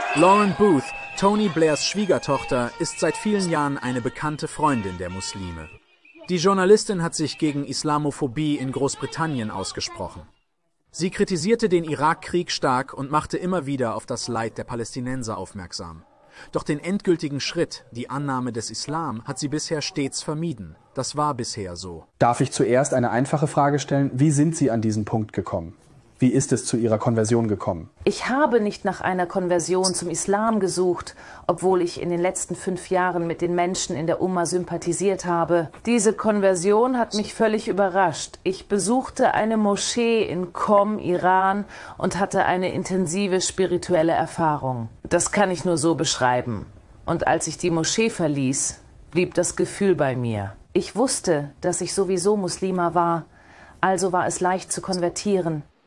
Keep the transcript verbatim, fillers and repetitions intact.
Lauren Booth, Tony Blairs Schwiegertochter, ist seit vielen Jahren eine bekannte Freundin der Muslime. Die Journalistin hat sich gegen Islamophobie in Großbritannien ausgesprochen. Sie kritisierte den Irakkrieg stark und machte immer wieder auf das Leid der Palästinenser aufmerksam. Doch den endgültigen Schritt, die Annahme des Islam, hat sie bisher stets vermieden. Das war bisher so. Darf ich zuerst eine einfache Frage stellen? Wie sind Sie an diesen Punkt gekommen? Wie ist es zu Ihrer Konversion gekommen? Ich habe nicht nach einer Konversion zum Islam gesucht, obwohl ich in den letzten fünf Jahren mit den Menschen in der Umma sympathisiert habe. Diese Konversion hat mich völlig überrascht. Ich besuchte eine Moschee in Qom, Iran, und hatte eine intensive spirituelle Erfahrung. Das kann ich nur so beschreiben. Und als ich die Moschee verließ, blieb das Gefühl bei mir. Ich wusste, dass ich sowieso Muslima war, also war es leicht zu konvertieren.